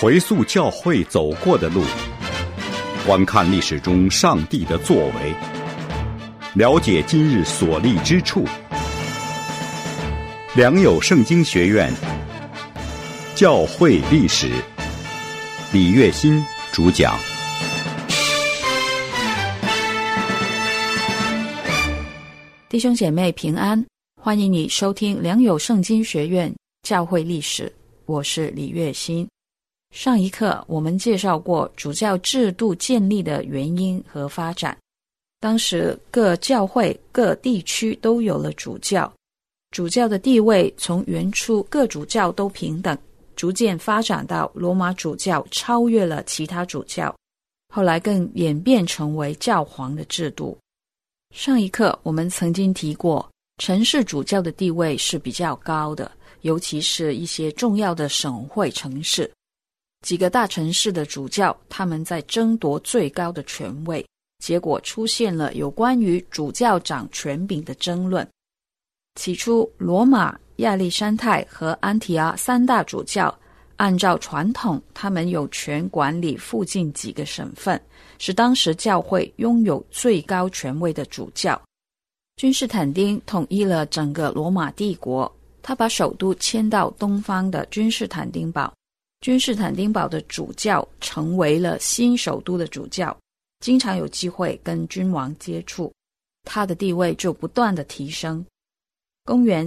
回溯教会走过的路，观看历史中上帝的作为，了解今日所立之处。良友圣经学院教会历史，李月新主讲。 弟兄姐妹平安，欢迎你收听良友圣经学院教会历史，我是李月新。上一课我们介绍过主教制度建立的原因和发展。当时各教会各地区都有了主教，主教的地位从原初各主教都平等，逐渐发展到罗马主教超越了其他主教，后来更演变成为教皇的制度。上一课我们曾经提过，城市主教的地位是比较高的，尤其是一些重要的省会城市。几个大城市的主教，他们在争夺最高的权位，结果出现了有关于主教掌权柄的争论。起初，罗马、亚历山泰和安提阿三大主教，按照传统，他们有权管理附近几个省份，是当时教会拥有最高权位的主教。君士坦丁统一了整个罗马帝国，他把首都迁到东方的君士坦丁堡。君士坦丁堡的主教成为了新首都的主教，经常有机会跟君王接触，他的地位就不断的提升。公元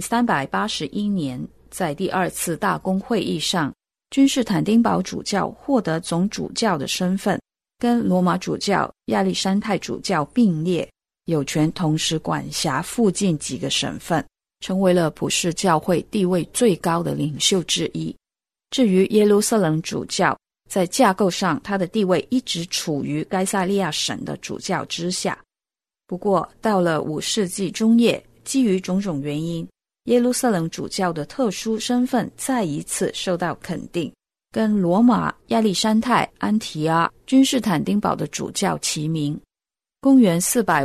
381年，在第二次大公会议上，君士坦丁堡主教获得总主教的身份，跟罗马主教、亚历山泰主教并列，有权同时管辖附近几个省份，成为了普世教会地位最高的领袖之一。至于耶路撒冷主教，在架构上他的地位一直处于该萨利亚省的主教之下。不过到了5世纪中叶，基于种种原因，耶路撒冷主教的特殊身份再一次受到肯定，跟罗马、亚历山泰、安提阿、君士坦丁堡的主教齐名。公元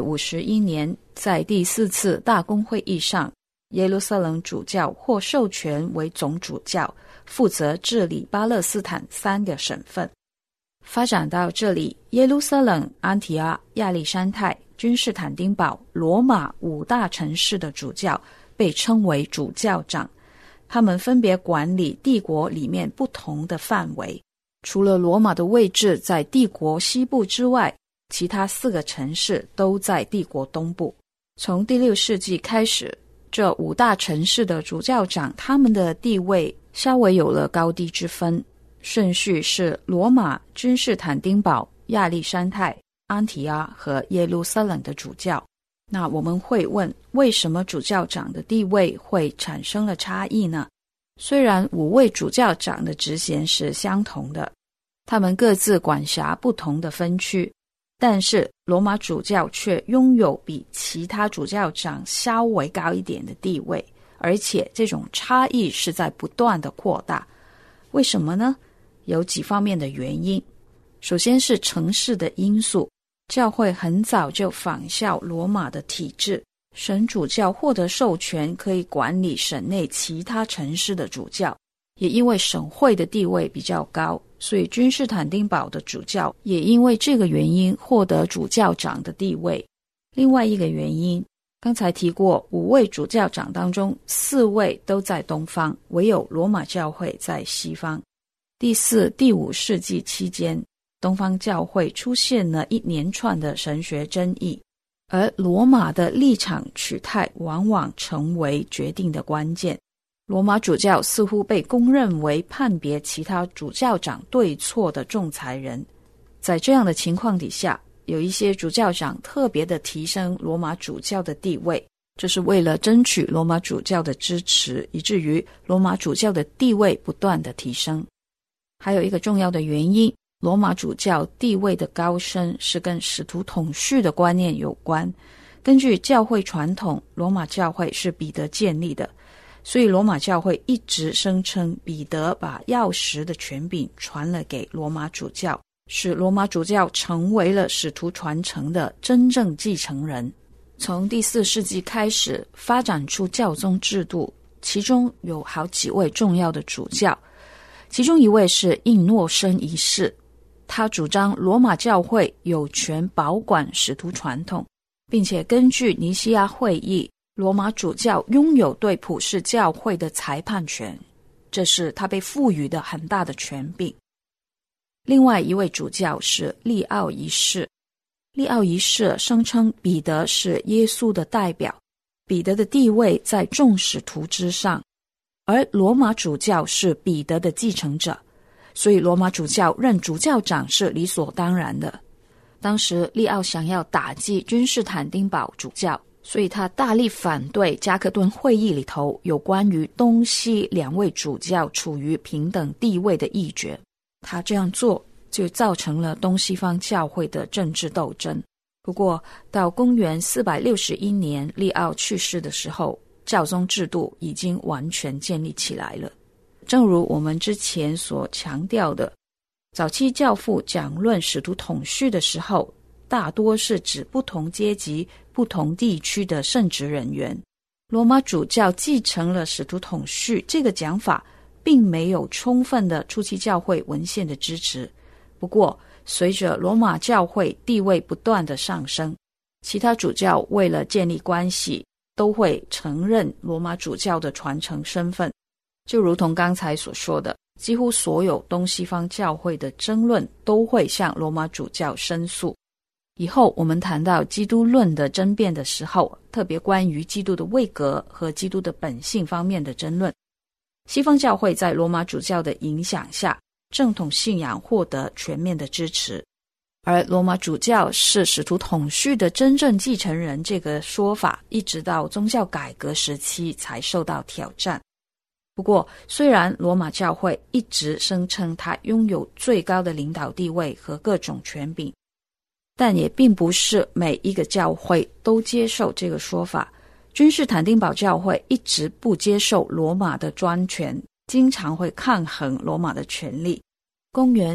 451年，在第4次大公会议上，耶路撒冷主教获授权为总主教，负责治理巴勒斯坦3个省份。发展到这里，耶路撒冷、安提阿、亚历山泰、君士坦丁堡、罗马5大城市的主教被称为主教长，他们分别管理帝国里面不同的范围。除了罗马的位置在帝国西部之外，其他4个城市都在帝国东部。从第6世纪开始，这5大城市的主教长，他们的地位稍微有了高低之分，顺序是罗马、君士坦丁堡、亚历山泰、安提阿和耶路撒冷的主教。那我们会问，为什么主教长的地位会产生了差异呢？虽然5位主教长的职衔是相同的，他们各自管辖不同的分区，但是罗马主教却拥有比其他主教长稍微高一点的地位，而且这种差异是在不断的扩大。为什么呢？有几方面的原因。首先是城市的因素，教会很早就仿效罗马的体制，省主教获得授权可以管理省内其他城市的主教，也因为省会的地位比较高，所以君士坦丁堡的主教也因为这个原因获得主教长的地位。另外一个原因，刚才提过5位主教长当中4位都在东方，唯有罗马教会在西方。第4、第5世纪期间，东方教会出现了一连串的神学争议，而罗马的立场取态往往成为决定的关键。罗马主教似乎被公认为判别其他主教长对错的仲裁人。在这样的情况底下，有一些主教长特别的提升罗马主教的地位，这是为了争取罗马主教的支持，以至于罗马主教的地位不断的提升。还有一个重要的原因，罗马主教地位的高升是跟使徒统绪的观念有关。根据教会传统，罗马教会是彼得建立的，所以罗马教会一直声称彼得把钥匙的权柄传了给罗马主教，使罗马主教成为了使徒传承的真正继承人。从第4世纪开始发展出教宗制度，其中有好几位重要的主教， 其中一位是印诺生一世，他主张罗马教会有权保管使徒传统，并且根据尼西亚会议，罗马主教拥有对普世教会的裁判权，这是他被赋予的很大的权柄。另外一位主教是利奥一世，利奥一世声称彼得是耶稣的代表，彼得的地位在众使徒之上，而罗马主教是彼得的继承者，所以罗马主教任主教长是理所当然的。当时利奥想要打击君士坦丁堡主教，所以他大力反对加克顿会议里头有关于东西两位主教处于平等地位的议决。他这样做就造成了东西方教会的政治斗争。不过到公元461年利奥去世的时候，教宗制度已经完全建立起来了。正如我们之前所强调的，早期教父讲论使徒统绪的时候，大多是指不同阶级、不同地区的圣职人员。罗马主教继承了使徒统绪这个讲法，并没有充分的初期教会文献的支持。不过随着罗马教会地位不断的上升，其他主教为了建立关系，都会承认罗马主教的传承身份。就如同刚才所说的，几乎所有东西方教会的争论都会向罗马主教申诉。以后我们谈到基督论的争辩的时候，特别关于基督的位格和基督的本性方面的争论，西方教会在罗马主教的影响下，正统信仰获得全面的支持，而罗马主教是使徒统绪的真正继承人这个说法，一直到宗教改革时期才受到挑战。不过虽然罗马教会一直声称它拥有最高的领导地位和各种权柄，但也并不是每一个教会都接受这个说法。君士坦丁堡教会一直不接受罗马的专权，经常会抗衡罗马的权力。公元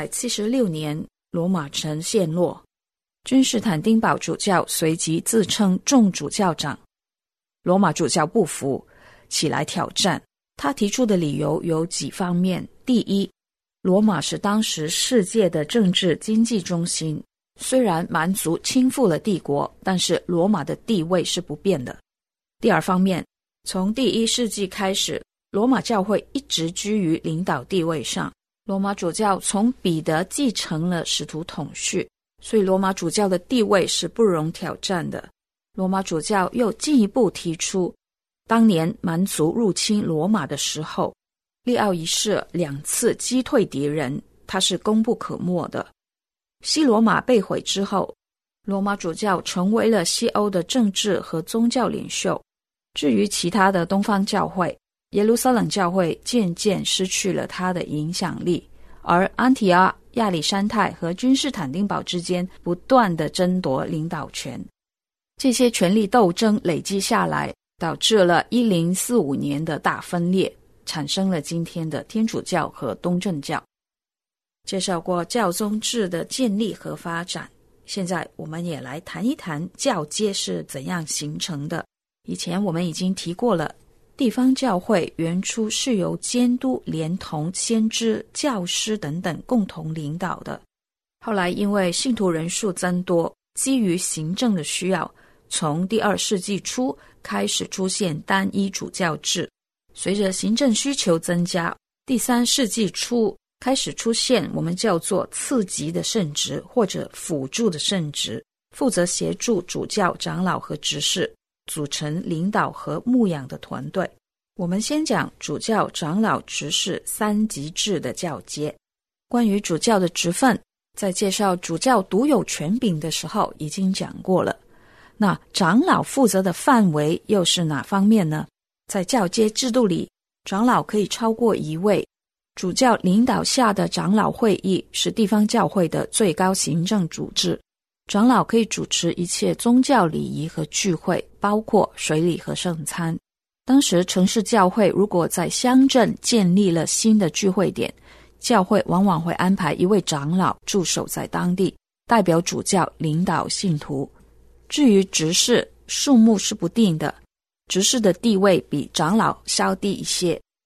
476年，罗马城陷落，君士坦丁堡主教随即自称众主教长。罗马主教不服，起来挑战。他提出的理由有几方面。第一，罗马是当时世界的政治经济中心，虽然蛮族倾覆了帝国，但是罗马的地位是不变的。第二方面，从第1世纪开始，罗马教会一直居于领导地位上。罗马主教从彼得继承了使徒统绪，所以罗马主教的地位是不容挑战的。罗马主教又进一步提出，当年蛮族入侵罗马的时候，利奥一世2次击退敌人，他是功不可没的。西罗马被毁之后，罗马主教成为了西欧的政治和宗教领袖。至于其他的东方教会，耶路撒冷教会渐渐失去了它的影响力，而安提阿、亚历山泰和君士坦丁堡之间不断地争夺领导权。这些权力斗争累积下来，导致了1045年的大分裂，产生了今天的天主教和东正教。介绍过教宗制的建立和发展，现在我们也来谈一谈教阶是怎样形成的。以前我们已经提过了，地方教会原初是由监督连同先知、教师等等共同领导的。后来因为信徒人数增多，基于行政的需要，从第2世纪初开始出现单一主教制。随着行政需求增加，第3世纪初开始出现我们叫做次级的圣职或者辅助的圣职，负责协助主教、长老和执事，组成领导和牧养的团队。我们先讲主教、长老、执事3级制的教阶。关于主教的职分，在介绍主教独有权柄的时候已经讲过了。那长老负责的范围又是哪方面呢？在教阶制度里，长老可以超过1位。主教领导下的长老会议是地方教会的最高行政组织，长老可以主持一切宗教礼仪和聚会，包括水礼和圣餐。当时城市教会如果在乡镇建立了新的聚会点，教会往往会安排1位长老驻守在当地，代表主教领导信徒。至于执事，数目是不定的，执事的地位比长老稍低一些，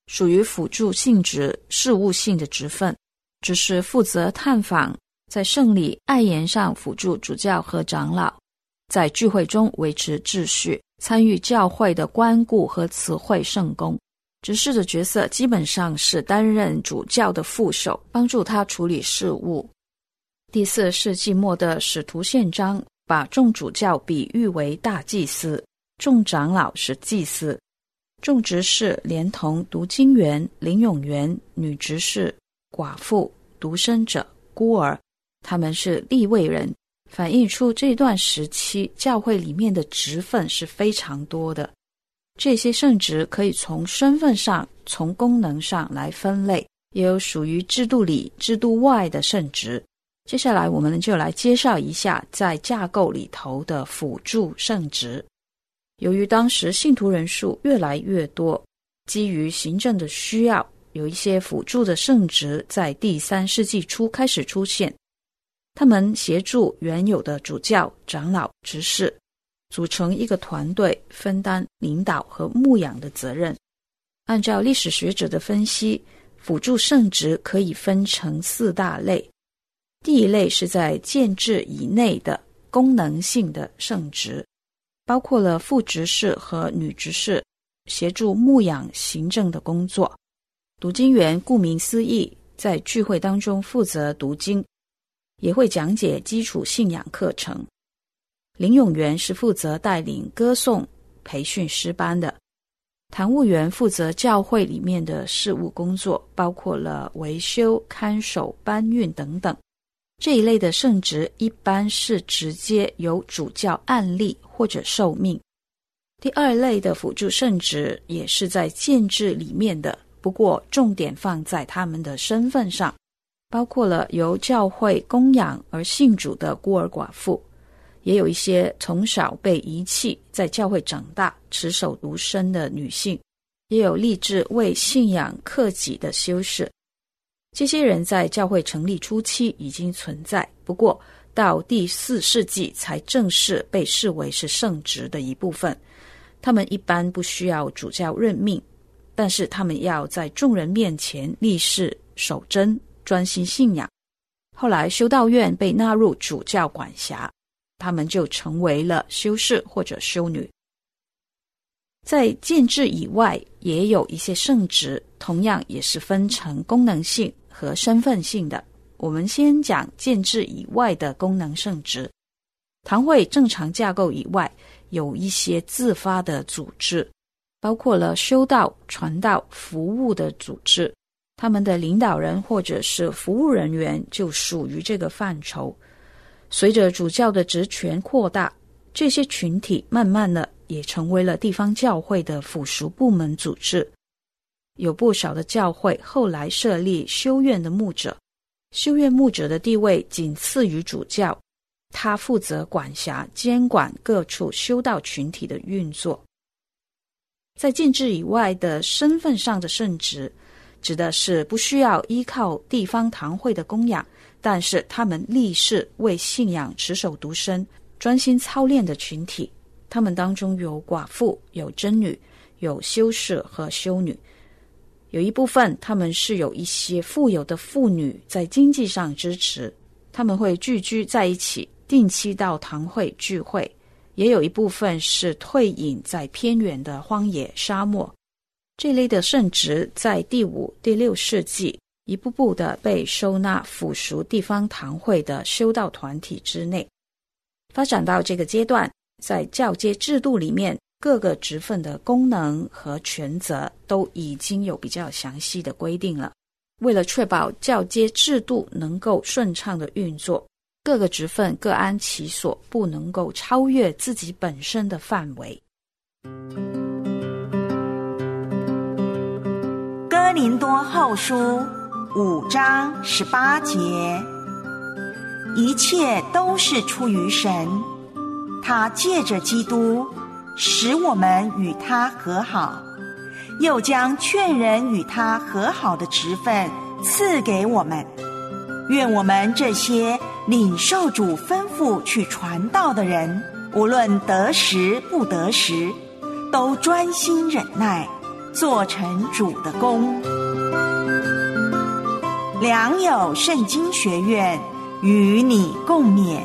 属于辅助性质事务性的职分，只是负责探访，在圣礼爱筵上辅助主教和长老，在聚会中维持秩序，参与教会的关顾和慈惠圣工。执事的角色基本上是担任主教的副手，帮助他处理事务。第4世纪末的使徒宪章把众主教比喻为大祭司，众长老是祭司，众执事连同读经员、领咏员、女执事、寡妇、独身者、孤儿，他们是利未人，反映出这段时期教会里面的职分是非常多的。这些圣职可以从身份上、从功能上来分类，也有属于制度里、制度外的圣职。接下来我们就来介绍一下在架构里头的辅助圣职。由于当时信徒人数越来越多，基于行政的需要，有一些辅助的圣职在第3世纪初开始出现。他们协助原有的主教、长老、执事，组成一个团队，分担领导和牧养的责任。按照历史学者的分析，辅助圣职可以分成4大类。第一类是在建制以内的功能性的圣职，包括了副执事和女执事，协助牧养行政的工作。读经员顾名思义，在聚会当中负责读经，也会讲解基础信仰课程。领咏员是负责带领歌颂、培训诗班的。堂务员负责教会里面的事务工作，包括了维修、看守、搬运等等。这一类的圣职一般是直接由主教按立或者受命。第2类的辅助圣职也是在建制里面的，不过重点放在他们的身份上，包括了由教会供养而信主的孤儿寡妇，也有一些从小被遗弃在教会长大持守独身的女性，也有立志为信仰克己的修士。这些人在教会成立初期已经存在，不过到第4世纪才正式被视为是圣职的一部分。他们一般不需要主教任命，但是他们要在众人面前立誓守贞，专心信仰。后来修道院被纳入主教管辖，他们就成为了修士或者修女。在建制以外也有一些圣职，同样也是分成功能性和身份性的。我们先讲建制以外的功能圣职。堂会正常架构以外，有一些自发的组织，包括了修道、传道、服务的组织，他们的领导人或者是服务人员就属于这个范畴。随着主教的职权扩大，这些群体慢慢的也成为了地方教会的附属部门组织。有不少的教会后来设立修院的牧者，修院牧者的地位仅次于主教，他负责管辖监管各处修道群体的运作。在建制以外的身份上的圣职，指的是不需要依靠地方堂会的供养，但是他们立誓为信仰持守独身，专心操练的群体。他们当中有寡妇、有贞女、有修士和修女。有一部分他们是有一些富有的妇女在经济上支持，他们会聚居在一起，定期到堂会聚会。也有一部分是退隐在偏远的荒野沙漠。这类的圣职在第5、第6世纪一步步的被收纳附属地方堂会的修道团体之内。发展到这个阶段，在教阶制度里面，各个职分的功能和权责都已经有比较详细的规定了。为了确保教阶制度能够顺畅的运作，各个职分各安其所，不能够超越自己本身的范围。 哥林多后书5章18节，一切都是出于神，他借着基督使我们与他和好，又将劝人与他和好的职分赐给我们。愿我们这些领受主吩咐去传道的人，无论得时不得时，都专心忍耐， 做成主的工。良友圣经学院与你共勉。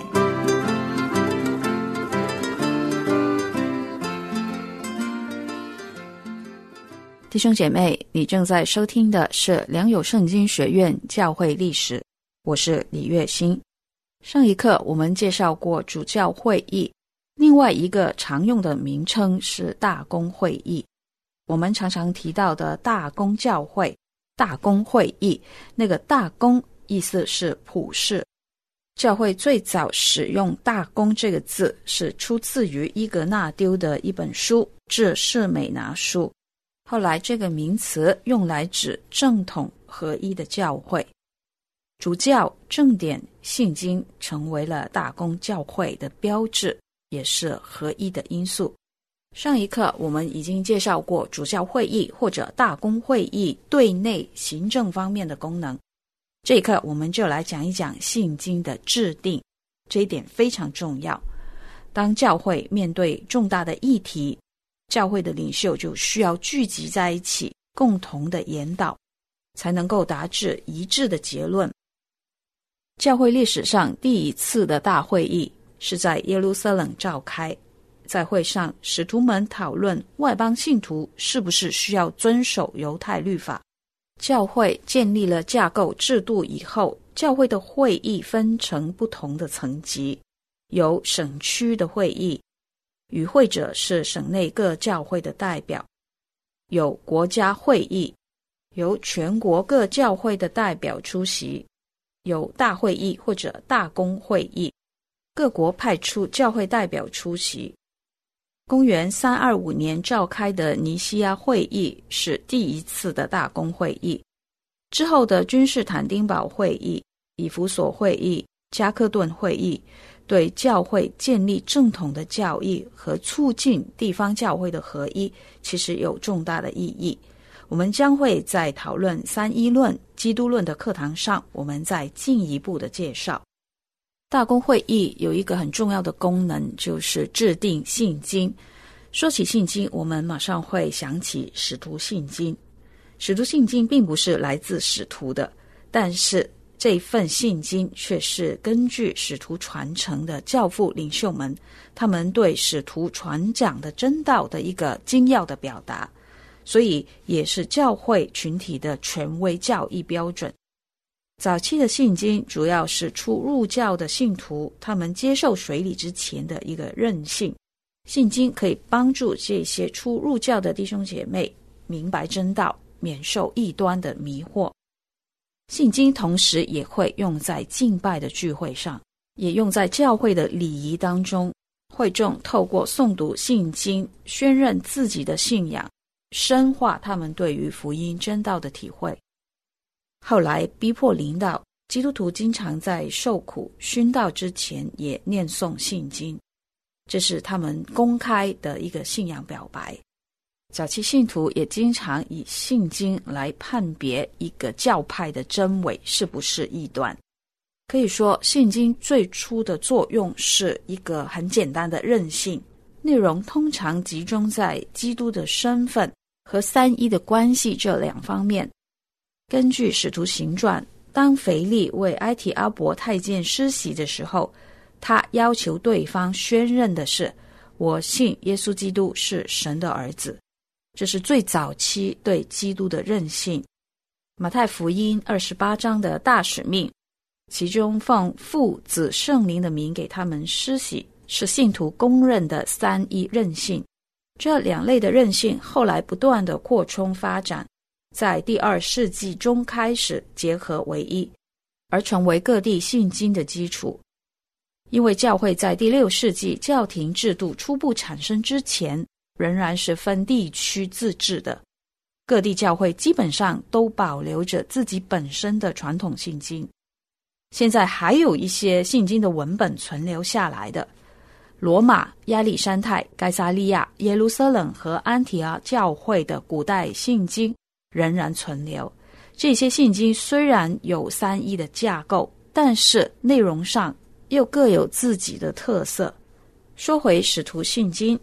弟兄姐妹，你正在收听的是良友圣经学院教会历史，我是李月欣。上一课我们介绍过主教会议，另外一个常用的名称是大公会议。我们常常提到的大公教会、大公会议，那个大公意思是普世。教会最早使用大公这个字是出自于伊格纳丢的一本书《致士美拿书》，后来这个名词用来指正统合一的教会。主教、正典、信经成为了大公教会的标志，也是合一的因素。上一课我们已经介绍过主教会议或者大公会议对内行政方面的功能，这一课我们就来讲一讲信经的制定，这一点非常重要。当教会面对重大的议题，教会的领袖就需要聚集在一起，共同的研导，才能够达至一致的结论。教会历史上第一次的大会议是在耶路撒冷召开，在会上使徒们讨论外邦信徒是不是需要遵守犹太律法。教会建立了架构制度以后，教会的会议分成不同的层级，有省区的会议，与会者是省内各教会的代表；有国家会议，由全国各教会的代表出席；有大会议或者大公会议，各国派出教会代表出席。公元325年召开的尼西亚会议是第一次的大公会议，之后的君士坦丁堡会议、以弗所会议、加克顿会议对教会建立正统的教义和促进地方教会的合一其实有重大的意义。我们将会在讨论三一论、基督论的课堂上，我们再进一步的介绍。大公会议有一个很重要的功能，就是制定信经。说起信经，我们马上会想起使徒信经。使徒信经并不是来自使徒的，但是这份信经却是根据使徒传承的教父领袖们，他们对使徒传讲的真道的一个精要的表达，所以也是教会群体的权威教义标准。早期的信经主要是初入教的信徒，他们接受水礼之前的一个认信。信经可以帮助这些初入教的弟兄姐妹明白真道，免受异端的迷惑。信经同时也会用在敬拜的聚会上，也用在教会的礼仪当中。会众透过诵读信经，宣认自己的信仰，深化他们对于福音真道的体会。后来逼迫临到，基督徒经常在受苦殉道之前也念诵信经，这是他们公开的一个信仰表白。早期信徒也经常以信经来判别一个教派的真伪是不是异端。可以说，信经最初的作用是一个很简单的认信，内容通常集中在基督的身份和三一的关系这两方面。根据使徒行传，当腓力为埃提阿伯太监施洗的时候，他要求对方宣认的是，我信耶稣基督是神的儿子。这是最早期对基督的认信。马太福音28章的大使命，其中奉父子圣灵的名给他们施洗，是信徒公认的三一认信。这两类的认信后来不断的扩充发展，在第2世纪中开始结合为一，而成为各地信经的基础。因为教会在第6世纪教廷制度初步产生之前，仍然是分地区自治的，各地教会基本上都保留着自己本身的传统信经。现在还有一些信经的文本存留下来的，罗马、亚历山泰、该撒利亚、耶路撒冷和安提阿教会的古代信经仍然存留。这些信经虽然有三一的架构，但是内容上又各有自己的特色。说回使徒信经，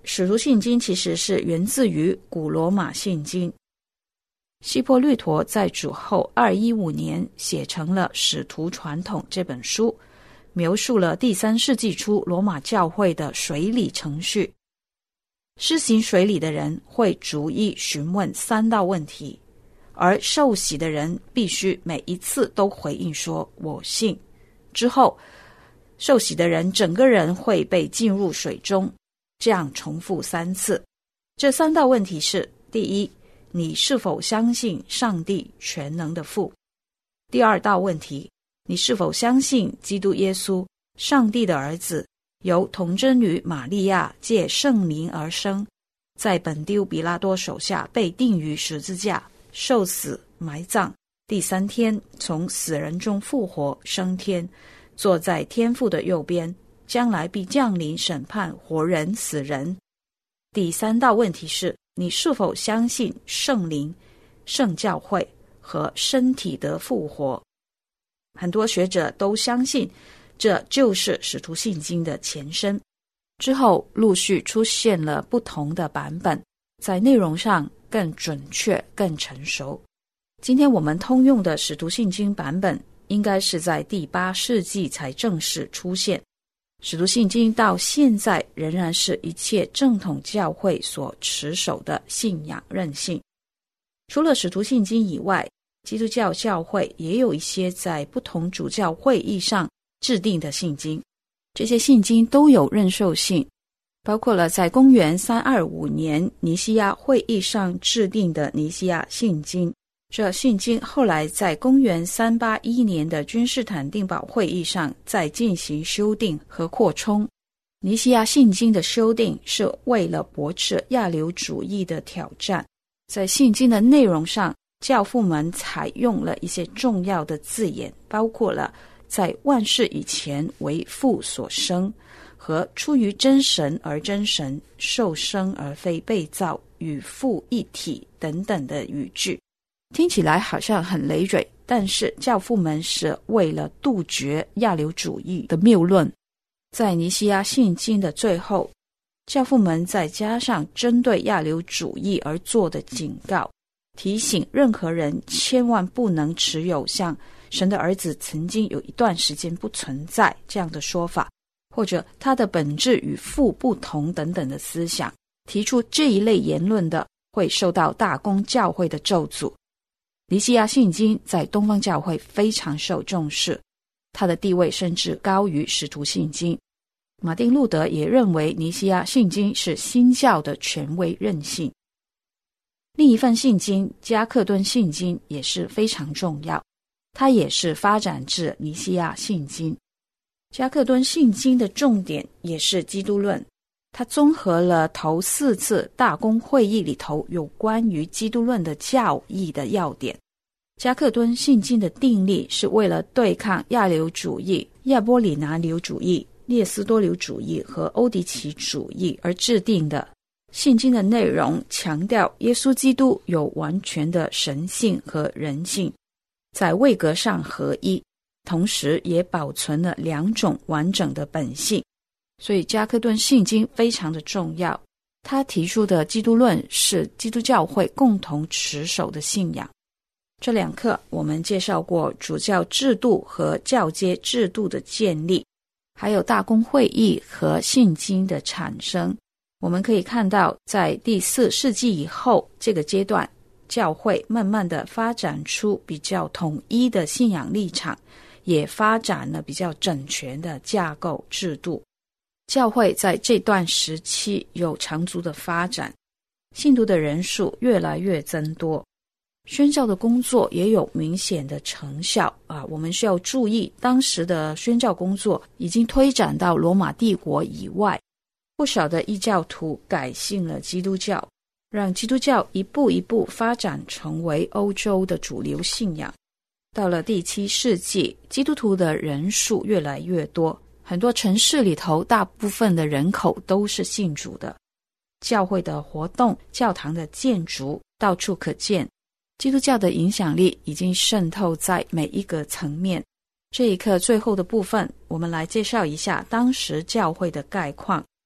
使徒信经其实是源自于古罗马信经。希波律陀在主后215年写成了《使徒传统》这本书，描述了第3世纪初罗马教会的水礼程序。施行水礼的人会逐一询问3道问题，而受洗的人必须每一次都回应说我信。之后受洗的人整个人会被浸入水中，这样重复3次。这3道问题是：第一，你是否相信上帝全能的父？第2道问题，你是否相信基督耶稣，上帝的儿子，由童贞女玛利亚借圣灵而生，在本丢比拉多手下被钉于十字架，受死埋葬，第3天从死人中复活升天，坐在天父的右边，将来必降临审判活人死人。第3道问题是：你是否相信圣灵、圣教会和身体的复活？很多学者都相信这就是使徒信经的前身。之后陆续出现了不同的版本，在内容上更准确、更成熟。今天我们通用的使徒信经版本应该是在第8世纪才正式出现。使徒信经到现在仍然是一切正统教会所持守的信仰韧性。除了使徒信经以外，基督教教会也有一些在不同主教会议上制定的信经，这些信经都有认受性，包括了在公元325年尼西亚会议上制定的尼西亚信经。这信经后来在公元381年的君士坦丁堡会议上再进行修订和扩充。尼西亚信经的修订是为了驳斥亚流主义的挑战。在信经的内容上，教父们采用了一些重要的字眼，包括了在万事以前为父所生，和出于真神而真神，受生而非被造，与父一体等等的语句。听起来好像很累赘，但是教父们是为了杜绝亚流主义的谬论。在尼西亚信经的最后，教父们再加上针对亚流主义而做的警告，提醒任何人千万不能持有像神的儿子曾经有一段时间不存在这样的说法，或者他的本质与父不同等等的思想。提出这一类言论的会受到大公教会的咒诅。尼西亚信经在东方教会非常受重视，它的地位甚至高于使徒信经。马丁路德也认为尼西亚信经是新教的权威任性。另一份信经加克敦信经也是非常重要，它也是发展至尼西亚信经。加克敦信经的重点也是基督论，它综合了头4次大公会议里头有关于基督论的教义的要点。加克敦信经的订立是为了对抗亚流主义、亚波里拿流主义、列斯多流主义和欧迪奇主义而制定的。信经的内容强调耶稣基督有完全的神性和人性，在位格上合一，同时也保存了2种完整的本性。所以加克顿信经非常的重要，他提出的基督论是基督教会共同持守的信仰。这2课我们介绍过主教制度和教阶制度的建立，还有大公会议和信经的产生。我们可以看到在第4世纪以后这个阶段，教会慢慢的发展出比较统一的信仰立场，也发展了比较整全的架构制度。教会在这段时期有长足的发展，信徒的人数越来越增多，宣教的工作也有明显的成效我们需要注意，当时的宣教工作已经推展到罗马帝国以外，不少的异教徒改信了基督教，让基督教一步一步发展成为欧洲的主流信仰。到了第7世纪，基督徒的人数越来越多，很多城市里头大部分的人口都是信主的，教会的活动、教堂的建筑到处可见，基督教的影响力已经渗透在每一个层面。这一课最后的部分，我们来介绍一下当时教会的概况。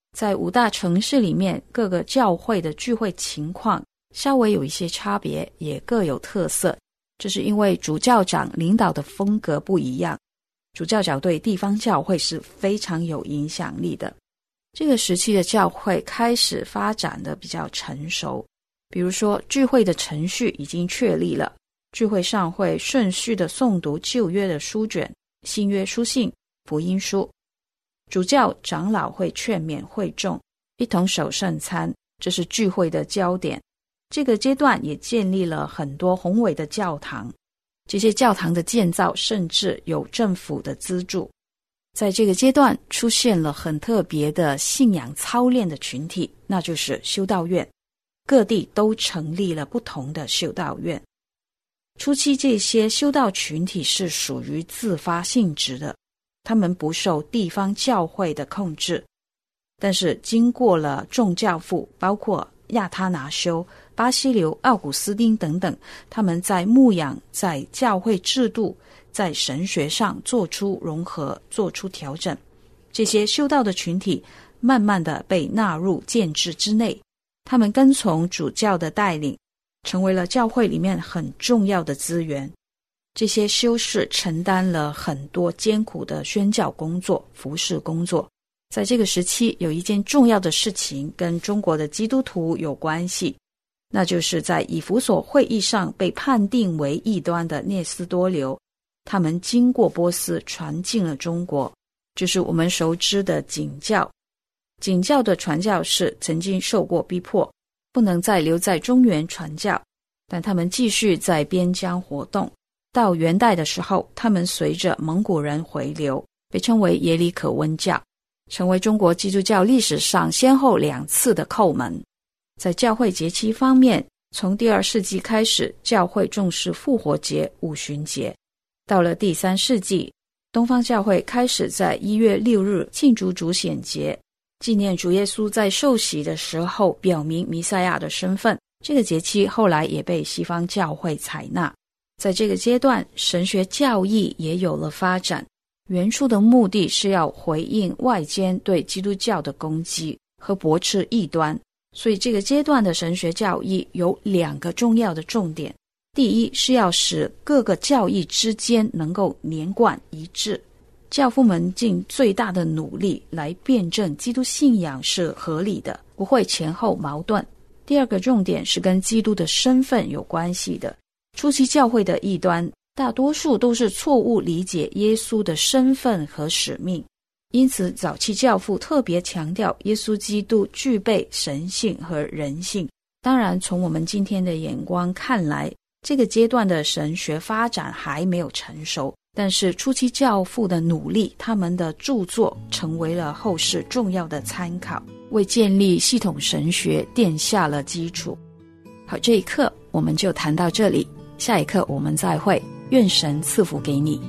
在5大城市里面，各个教会的聚会情况稍微有一些差别，也各有特色。这是因为主教长领导的风格不一样，主教长对地方教会是非常有影响力的。这个时期的教会开始发展的比较成熟，比如说聚会的程序已经确立了，聚会上会顺序的诵读旧约的书卷、新约书信、福音书，主教长老会劝勉会众一同守圣餐，这是聚会的焦点。这个阶段也建立了很多宏伟的教堂，这些教堂的建造甚至有政府的资助。在这个阶段出现了很特别的信仰操练的群体，那就是修道院，各地都成立了不同的修道院。初期这些修道群体是属于自发性质的，他们不受地方教会的控制，但是经过了众教父，包括亚他拿修、巴西流、奥古斯丁等等，他们在牧养、在教会制度、在神学上做出融合，做出调整。这些修道的群体慢慢的被纳入建制之内，他们跟从主教的带领，成为了教会里面很重要的资源。这些修士承担了很多艰苦的宣教工作、服事工作。在这个时期，有一件重要的事情跟中国的基督徒有关系，那就是在以弗所会议上被判定为异端的聂斯多流，他们经过波斯传进了中国，就是我们熟知的景教。景教的传教士曾经受过逼迫，不能再留在中原传教，但他们继续在边疆活动。到元代的时候，他们随着蒙古人回流，被称为耶里可温教，成为中国基督教历史上先后2次的叩门。在教会节期方面，从第2世纪开始，教会重视复活节、五旬节。到了第3世纪，东方教会开始在1月6日庆祝主显节，纪念主耶稣在受洗的时候表明弥赛亚的身份。这个节期后来也被西方教会采纳。在这个阶段，神学教义也有了发展，原初的目的是要回应外间对基督教的攻击和驳斥异端。所以这个阶段的神学教义有2个重要的重点。第一是要使各个教义之间能够连贯一致，教父们尽最大的努力来辩证基督信仰是合理的，不会前后矛盾。第2个重点是跟基督的身份有关系的。初期教会的异端大多数都是错误理解耶稣的身份和使命，因此早期教父特别强调耶稣基督具备神性和人性。当然从我们今天的眼光看来，这个阶段的神学发展还没有成熟，但是初期教父的努力，他们的著作成为了后世重要的参考，为建立系统神学奠下了基础。好，这一课我们就谈到这里，下一课我们再会，愿神赐福给你。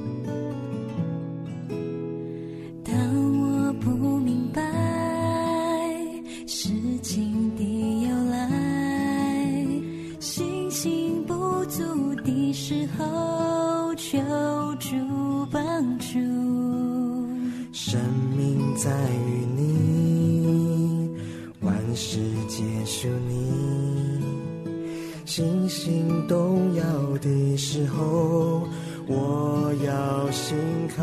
当我不明白事情的由来，信心不足的时候，求助帮助。 生命在于你，万事皆属你，信心动摇的时候，我要信靠。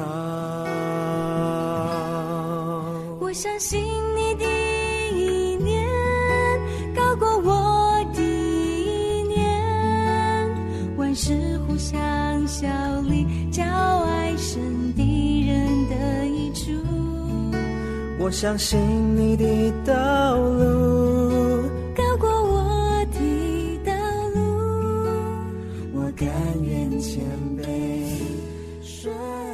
我相信你的意念高过我的意念，万事互相效力，叫爱神的人得益处。 我相信你的道路高过我的道路， 我甘愿谦卑顺